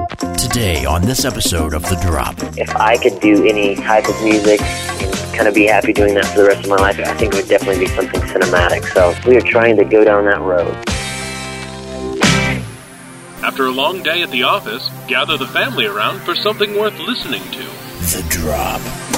Today on this episode of The Drop. If I could do any type of music and kind of be happy doing that for the rest of my life, I think it would definitely be something cinematic. So we are trying to go down that road. After a long day at the office, gather the family around for something worth listening to. The Drop.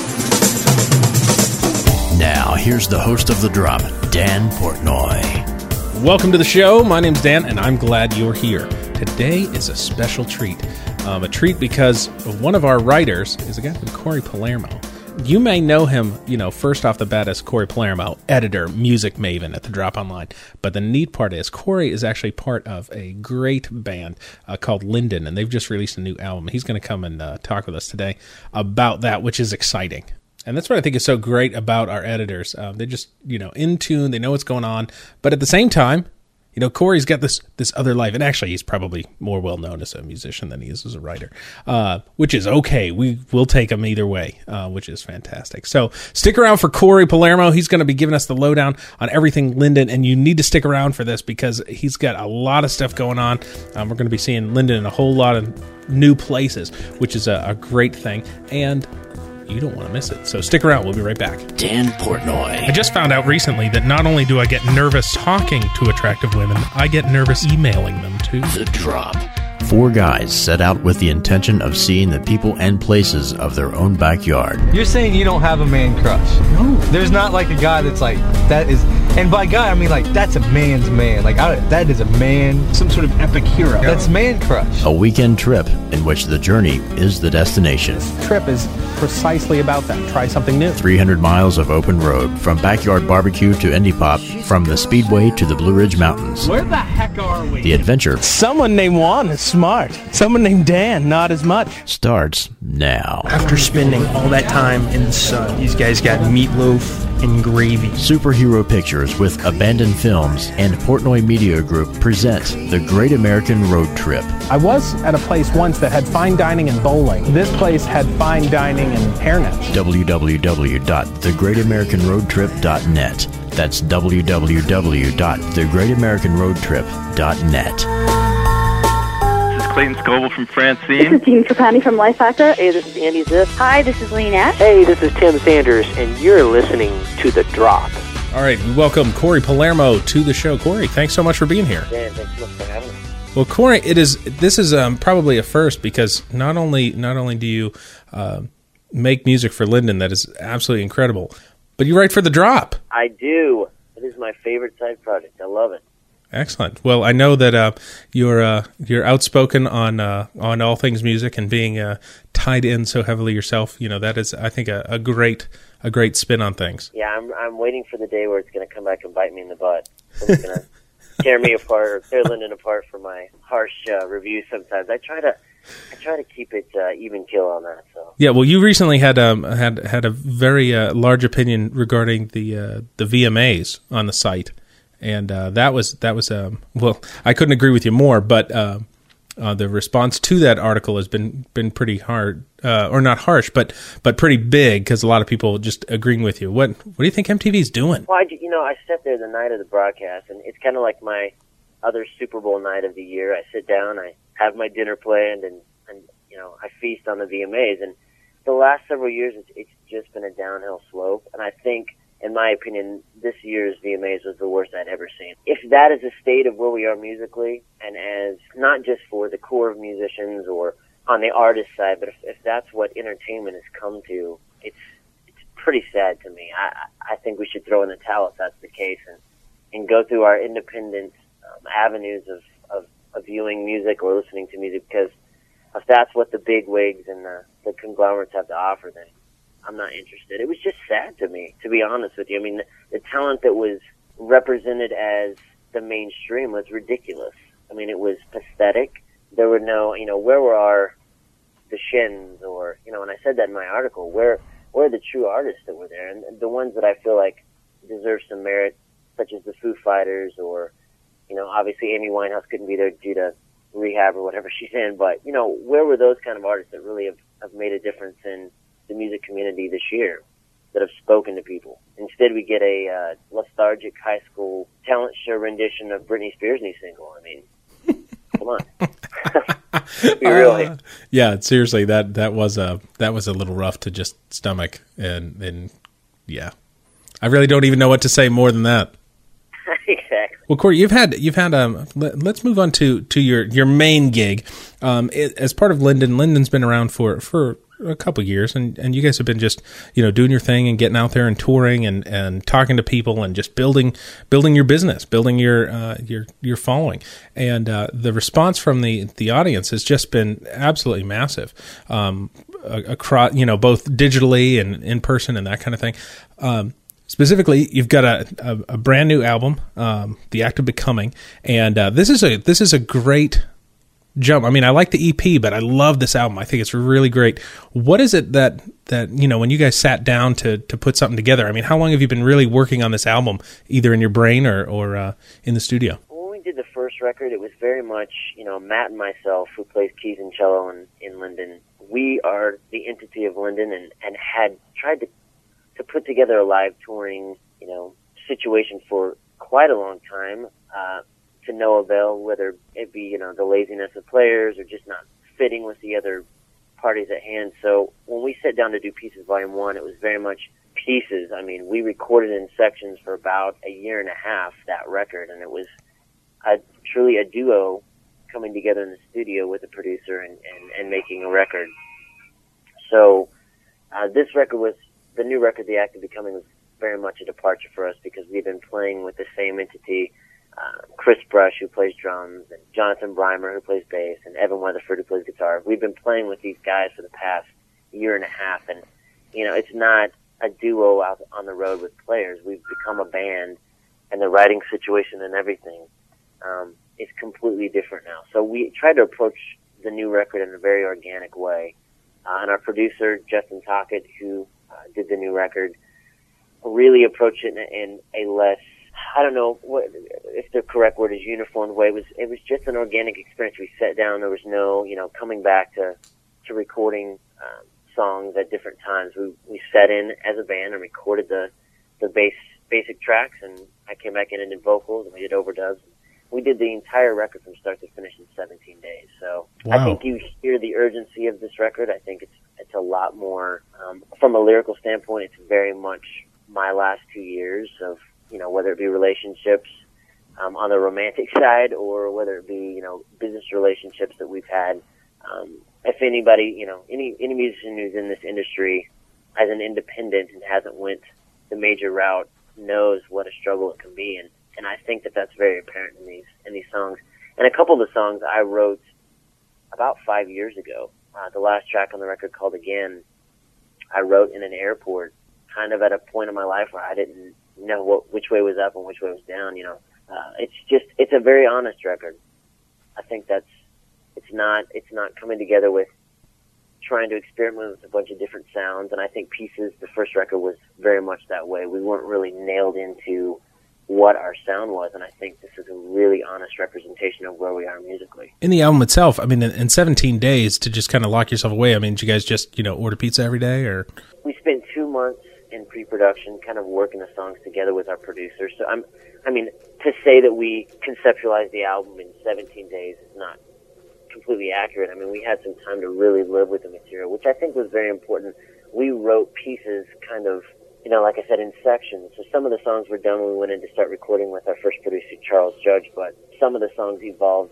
Now, here's the host of The Drop, Dan Portnoy. Welcome to the show. My name's Dan, and I'm glad you're here. Today is a special treat. A treat because one of our writers is a guy named Corey Palermo. You may know him, first off the bat as Corey Palermo, editor, music maven at The Drop Online. But the neat part is Corey is actually part of a great band called Linden, and they've just released a new album. He's going to come and talk with us today about that, which is exciting. And that's what I think is so great about our editors. They're just, in tune. They know what's going on. But at the same time, Corey's got this other life. And actually, he's probably more well-known as a musician than he is as a writer, which is okay. We'll take him either way, which is fantastic. So stick around for Corey Palermo. He's going to be giving us the lowdown on everything Linden. And you need to stick around for this because he's got a lot of stuff going on. We're going to be seeing Linden in a whole lot of new places, which is a great thing. And you don't want to miss it. So stick around. We'll be right back. Dan Portnoy. I just found out recently that not only do I get nervous talking to attractive women, I get nervous emailing them too. The Drop. Four guys set out with the intention of seeing the people and places of their own backyard. You're saying you don't have a man crush? No. There's not like a guy that's like, that is, and by guy I mean like, that's a man's man. Like, that is a man. Some sort of epic hero. That's man crush. A weekend trip in which the journey is the destination. This trip is precisely about that. Try something new. 300 miles of open road, from backyard barbecue to indie pop, from the Speedway to the Blue Ridge Mountains. Where the heck are we? The adventure. Someone named Juan is smart. Someone named Dan, not as much. Starts now. After spending all that time in the sun, these guys got meatloaf and gravy. Superhero Pictures with Abandoned Films and Portnoy Media Group present The Great American Road Trip. I was at a place once that had fine dining and bowling. This place had fine dining and hairnets. www.thegreatamericanroadtrip.net. That's www.thegreatamericanroadtrip.net. Clayton Scoble from Francine. This is Dean Trapani from Life Hacker. Hey, this is Andy Ziff. Hi, this is Lee Nash. Hey, this is Tim Sanders, and you're listening to The Drop. All right, we welcome Corey Palermo to the show. Corey, thanks so much for being here. Dan, thanks so much for having me. Well, Corey, this is probably a first because not only do you make music for Linden that is absolutely incredible, but you write for The Drop. I do. It is my favorite side project. I love it. Excellent. Well, I know that you're outspoken on all things music and being tied in so heavily yourself. That is, I think, a great spin on things. Yeah, I'm waiting for the day where it's going to come back and bite me in the butt. It's going to tear me apart or tear Linden apart for my harsh reviews. Sometimes I try to keep it even kill on that. So yeah. Well, you recently had a very large opinion regarding the VMAs on the site. And that was well, I couldn't agree with you more, but the response to that article has been pretty hard, or not harsh, but pretty big because a lot of people just agreeing with you. What do you think MTV's doing? Well, I sat there the night of the broadcast, and it's kind of like my other Super Bowl night of the year. I sit down, I have my dinner planned, and I feast on the VMAs. And the last several years, it's just been a downhill slope, and I think, in my opinion, this year's VMAs was the worst I'd ever seen. If that is the state of where we are musically, and as not just for the core of musicians or on the artist side, but if that's what entertainment has come to, it's pretty sad to me. I think we should throw in the towel if that's the case and go through our independent avenues of viewing music or listening to music, because if that's what the big wigs and the conglomerates have to offer, then I'm not interested. It was just sad to me, to be honest with you. I mean, the talent that was represented as the mainstream was ridiculous. I mean, it was pathetic. There were no, where were the Shins or, and I said that in my article, where are the true artists that were there? And the ones that I feel like deserve some merit, such as the Foo Fighters or, obviously Amy Winehouse couldn't be there due to rehab or whatever she's in, but, where were those kind of artists that really have made a difference in the music community this year, that have spoken to people? Instead, we get a lethargic high school talent show rendition of Britney Spears' new single. I mean, Come on. Be real. Yeah, seriously, that was a little rough to just stomach, and yeah, I really don't even know what to say more than that. Exactly. Well, Corey, you've had let's move on to your main gig. As part of Linden. Linden's been around for a couple of years, and you guys have been just, doing your thing and getting out there and touring and talking to people and just building your business, building your following. And the response from the audience has just been absolutely massive, across, both digitally and in person and that kind of thing. Specifically, you've got a brand new album, The Act of Becoming, and this is a great jump. I mean, I like the EP, but I love this album. I think it's really great. What is it that when you guys sat down to put something together? I mean, how long have you been really working on this album, either in your brain or in the studio? When we did the first record, it was very much, Matt and myself, who plays keys and cello in Linden. We are the entity of Linden and had tried to put together a live touring, situation for quite a long time, to no avail, whether it be, the laziness of players or just not fitting with the other parties at hand. So when we sat down to do Pieces Volume 1, it was very much pieces. I mean, we recorded in sections for about a year and a half, that record, and it was truly a duo coming together in the studio with a producer and making a record. So this record was, the new record, The Act of Becoming, was very much a departure for us because we've been playing with the same entity, Chris Brush, who plays drums, and Jonathan Breimer, who plays bass, and Evan Weatherford, who plays guitar. We've been playing with these guys for the past year and a half, and, it's not a duo out on the road with players. We've become a band, and the writing situation and everything is completely different now. So we tried to approach the new record in a very organic way. And our producer, Justin Tockett, who did the new record, really approached it in a less, I don't know if the correct word is uniform way. It was just an organic experience. We sat down. There was no, coming back to recording songs at different times. We sat in as a band and recorded the basic tracks, and I came back in and did vocals, and we did overdubs. We did the entire record from start to finish in 17 days. So wow. I think you hear the urgency of this record. I think it's a lot more, from a lyrical standpoint, it's very much my last 2 years of, whether it be relationships on the romantic side or whether it be, business relationships that we've had. If anybody, any musician who's in this industry as an independent and hasn't went the major route knows what a struggle it can be. And I think that's very apparent in these songs. And a couple of the songs I wrote about 5 years ago. The last track on the record, called Again, I wrote in an airport, kind of at a point in my life where I didn't know which way was up and which way was down. It's a very honest record. I think it's not coming together with trying to experiment with a bunch of different sounds. And I think Pieces, the first record, was very much that way. We weren't really nailed into what our sound was, and I think this is a really honest representation of where we are musically. In the album itself, I mean, in 17 days to just kind of lock yourself away, I mean, did you guys just, order pizza every day, or? We spent 2 months in pre-production, kind of working the songs together with our producers. So to say that we conceptualized the album in 17 days is not completely accurate. I mean, we had some time to really live with the material, which I think was very important. We wrote Pieces kind of, like I said, in sections. So some of the songs were done when we went in to start recording with our first producer, Charles Judge, but some of the songs evolved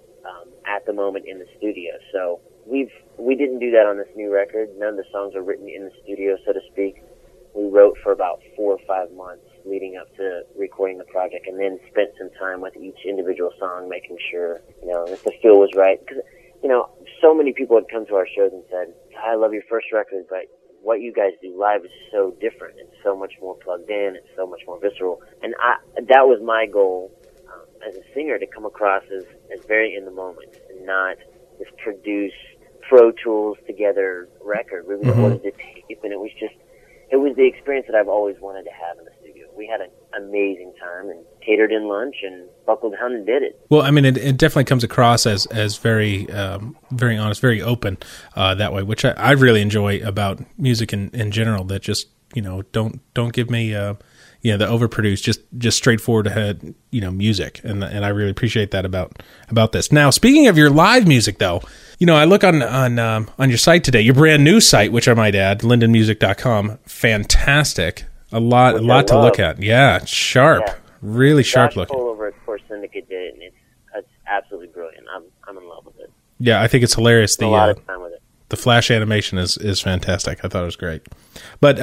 at the moment in the studio. So we didn't do that on this new record. None of the songs are written in the studio, so to speak. We wrote for about 4 or 5 months leading up to recording the project, and then spent some time with each individual song, making sure, that the feel was right. Because, so many people had come to our shows and said, I love your first record, but what you guys do live is so different. It's so much more plugged in. It's so much more visceral. And that was my goal as a singer, to come across as very in the moment and not this produced Pro Tools together record. We recorded the tape, and it was the experience that I've always wanted to have in the studio. We had an amazing time and catered in lunch and buckled down and did it. Well, I mean, it definitely comes across as very, very honest, very open that way, which I really enjoy about music in general. That just, don't give me, the overproduced, just straightforward ahead, music, and I really appreciate that about this. Now, speaking of your live music, though, I look on your site today, your brand new site, which I might add, lindenmusic.com, fantastic, a lot to look at. Yeah, it's sharp, really sharp looking. Josh Cole over at Core Syndicate did it, and it's absolutely brilliant. I'm in love with it. Yeah, I think it's hilarious. A lot of time with it. The flash animation is fantastic. I thought it was great. But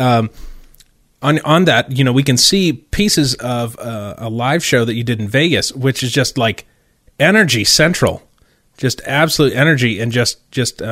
on that, we can see pieces of a live show that you did in Vegas, which is just like energy central, just absolute energy, and just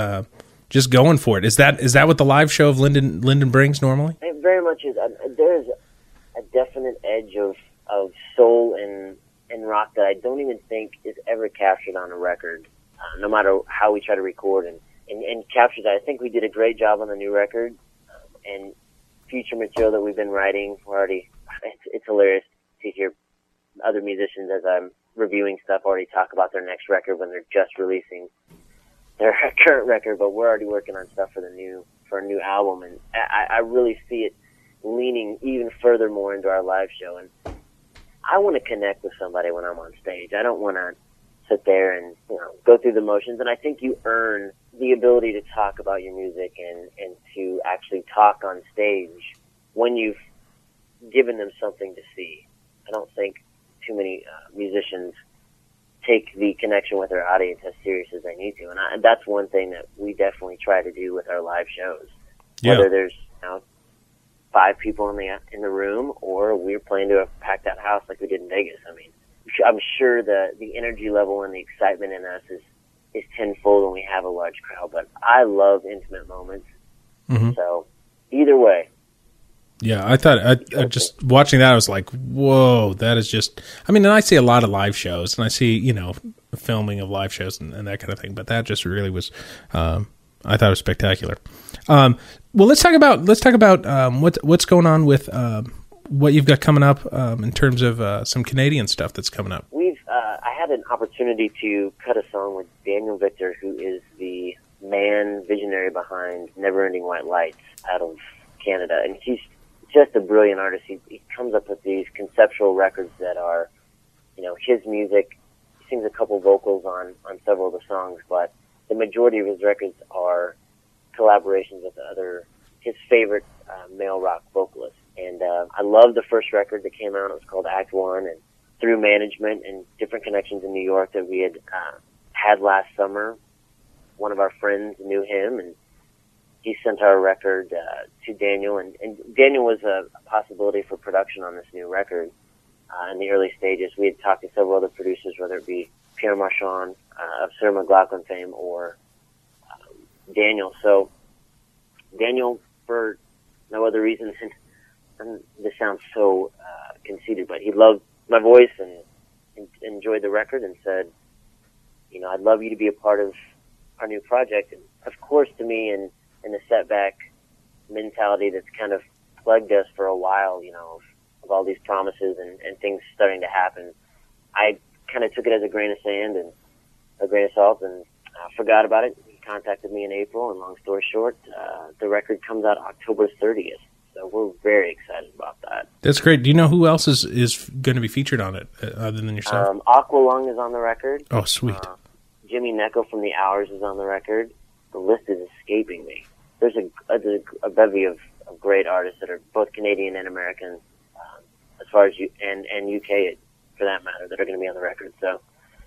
going for it. Is that what the live show of Linden brings normally? It very much is. There's a definite edge of soul and rock that I don't even think is ever captured on a record, no matter how we try to record and capture that. I think we did a great job on the new record, and future material that we've been writing. It's hilarious to hear other musicians, as I'm reviewing stuff, already talk about their next record when they're just releasing their current record, but we're already working on stuff for a new album, and I really see it leaning even further more into our live show. And I want to connect with somebody when I'm on stage. I don't want to sit there and go through the motions, and I think you earn the ability to talk about your music and to actually talk on stage when you've given them something to see. I don't think too many musicians take the connection with their audience as serious as they need to, and that's one thing that we definitely try to do with our live shows. Yeah. Whether there's 5 people in the room, or we're playing to a packed out house like we did in Vegas. I mean, I'm sure the energy level and the excitement in us is tenfold when we have a large crowd, but I love intimate moments. Mm-hmm. So either way. Yeah, I thought, I just watching that, I was like, whoa, that is just, and I see a lot of live shows, and I see, filming of live shows and that kind of thing, but that just really was, I thought it was spectacular. Well, let's talk about what's going on with what you've got coming up in terms of some Canadian stuff that's coming up. I had an opportunity to cut a song with Daniel Victor, who is the visionary behind Neverending White Lights out of Canada, and he's just a brilliant artist. He comes up with these conceptual records that are, his music. He sings a couple vocals on several of the songs, but the majority of his records are collaborations with his favorite male rock vocalists. And I love the first record that came out. It was called Act One, and through management and different connections in New York that we had last summer, one of our friends knew him, and he sent our record to Daniel, and Daniel was a possibility for production on this new record in the early stages. We had talked to several other producers, whether it be Pierre Marchand of Sarah McLachlan fame, or Daniel. So Daniel, for no other reason, and this sounds so conceited, but he loved my voice and enjoyed the record, and said, I'd love you to be a part of our new project. And of course, to me, in the setback mentality that's kind of plagued us for a while, of all these promises and things starting to happen, I kind of took it as a grain of sand and a grain of salt, and forgot about it. He contacted me in April, and long story short, the record comes out October 30th. So we're very excited about that. That's great. Do you know who else is going to be featured on it other than yourself? Aqualung is on the record. Oh, sweet. Jimmy Necco from The Hours is on the record. The list is escaping me. There's a bevy of great artists that are both Canadian and American, as far as and UK for that matter, that are going to be on the record. So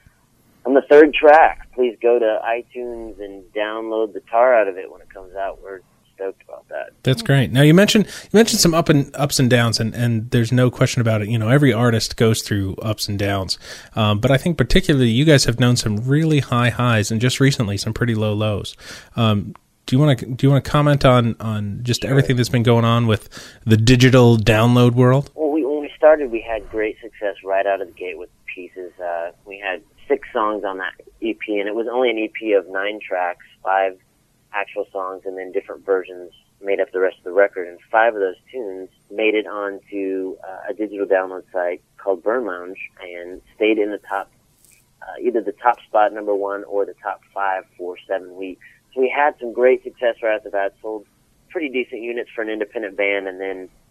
on the third track, please go to iTunes and download the tar out of it when it comes out. We're stoked about that. That's great. Now you mentioned some ups and downs, and there's no question about it. Every artist goes through ups and downs, but I think particularly you guys have known some really high highs, and just recently some pretty low lows. Do you want to comment on just everything that's been going on with the digital download world? Well, when we started, we had great success right out of the gate with Pieces. We had 6 songs on that EP, and it was only an EP of 9 tracks, 5 actual songs, and then different versions made up the rest of the record. And 5 of those tunes made it onto a digital download site called Burn Lounge, and stayed in the top, either the top spot, number 1, or the top 5 for 7 weeks. So we had some great success right after that, sold pretty decent units for an independent band, and then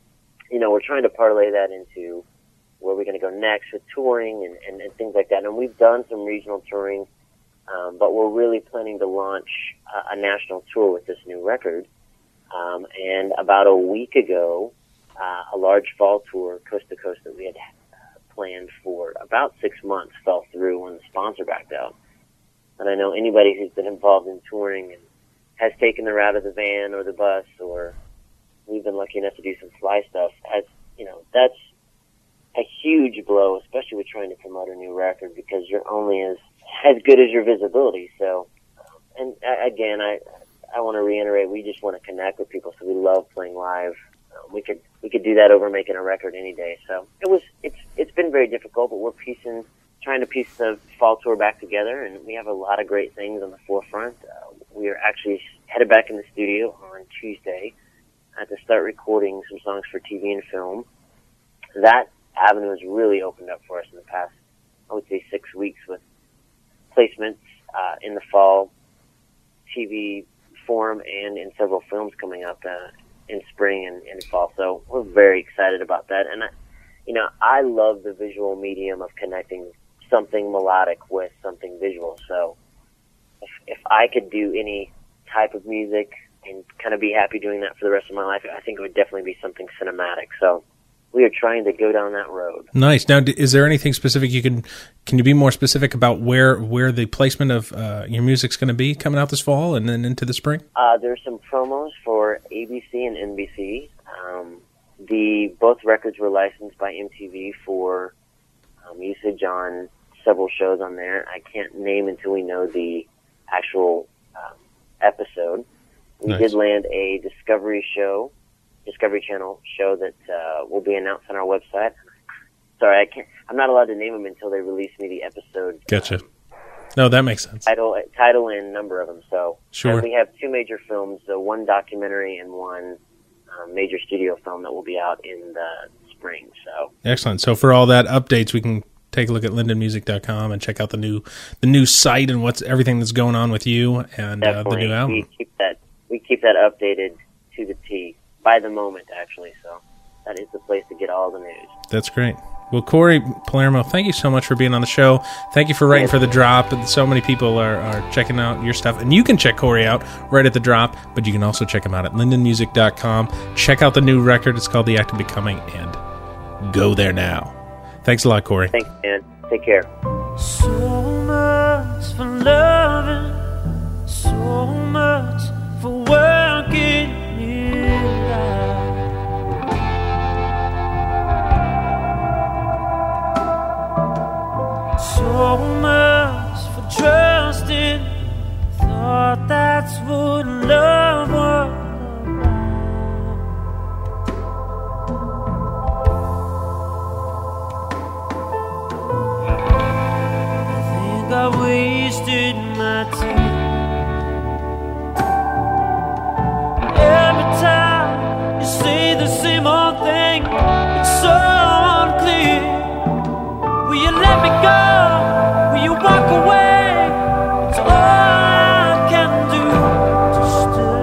we're trying to parlay that into where we're going to go next with touring and things like that. And we've done some regional touring, but we're really planning to launch a national tour with this new record. And about a week ago, a large fall tour, coast to coast, that we had planned for about 6 months fell through when the sponsor backed out. And I know anybody who's been involved in touring and has taken the route of the van or the bus, or we've been lucky enough to do some fly stuff, that's a huge blow, especially with trying to promote a new record, because you're only as good as your visibility. So, and again, I want to reiterate, we just want to connect with people, so we love playing live. We could do that over making a record any day. So it's been very difficult, but we're trying to piece the fall tour back together, and we have a lot of great things on the forefront. We are actually headed back in the studio on Tuesday to start recording some songs for TV and film. That avenue has really opened up for us in the past, I would say, 6 weeks, with placements in the fall, TV, forum, and in several films coming up in spring and fall. So we're very excited about that. And I love the visual medium of connecting something melodic with something visual. So if I could do any type of music and kind of be happy doing that for the rest of my life, I think it would definitely be something cinematic. So we are trying to go down that road. Nice. Now, is there anything specific can you be more specific about where the placement of your music's going to be coming out this fall and then into the spring? There's some promos for ABC and NBC. Both records were licensed by MTV for usage on several shows on there. I can't name until we know the actual episode. We did land a Discovery Channel show that will be announced on our website. Sorry, I'm not allowed to name them until they release me the episode. Gotcha. No, that makes sense. Title and number of them. So sure. And we have 2 major films, one documentary and one major studio film that will be out in the spring. So excellent. So for all that updates, we can take a look at lindenmusic.com and check out the new site and everything that's going on with you and the new album. We keep that updated to the T, by the moment, actually. So that is the place to get all the news. That's great. Well, Corey Palermo, thank you so much for being on the show. Thank you for writing for The Drop. So many people are checking out your stuff. And you can check Corey out right at The Drop, but you can also check him out at lindenmusic.com. Check out the new record. It's called The Act of Becoming, and go there now. Thanks a lot, Corey. Thanks, man. Take care. So much for loving, so much for working it out. So much for trusting, thought that's what love was. I wasted my time. Every time you say the same old thing, it's so unclear. Will you let me go? Will you walk away? It's all I can do to stay.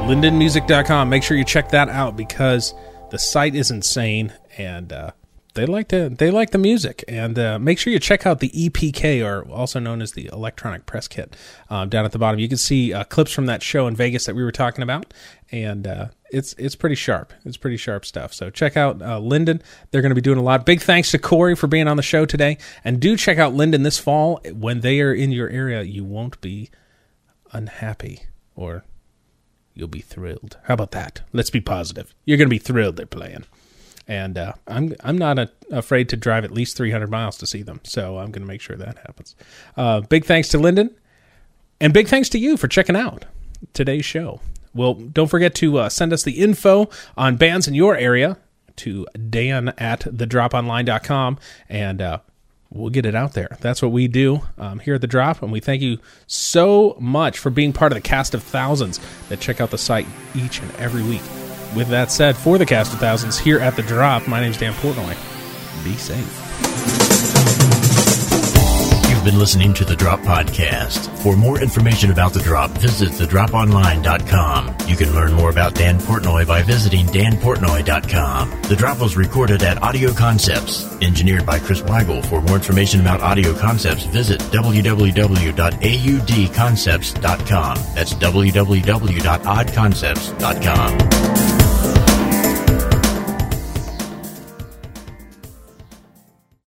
lindenmusic.com. Make sure you check that out because the site is insane, and they like the music. And make sure you check out the EPK, or also known as the Electronic Press Kit, down at the bottom. You can see clips from that show in Vegas that we were talking about, and it's pretty sharp. It's pretty sharp stuff. So check out Linden. They're going to be doing a lot. Big thanks to Corey for being on the show today. And do check out Linden this fall. When they are in your area, you won't be unhappy, or you'll be thrilled. How about that? Let's be positive. You're going to be thrilled they're playing. And I'm not afraid to drive at least 300 miles to see them. So I'm going to make sure that happens. Big thanks to Linden. And big thanks to you for checking out today's show. Well, don't forget to send us the info on bands in your area to dan@thedroponline.com, and we'll get it out there. That's what we do here at The Drop, and we thank you so much for being part of the cast of thousands that check out the site each and every week. With that said, for the cast of thousands here at The Drop, my name's Dan Portnoy. Be safe. You've been listening to The Drop Podcast. For more information about The Drop, visit thedroponline.com. You can learn more about Dan Portnoy by visiting danportnoy.com. The Drop was recorded at Audio Concepts, engineered by Chris Weigel. For more information about Audio Concepts, visit www.audconcepts.com. That's www.oddconcepts.com.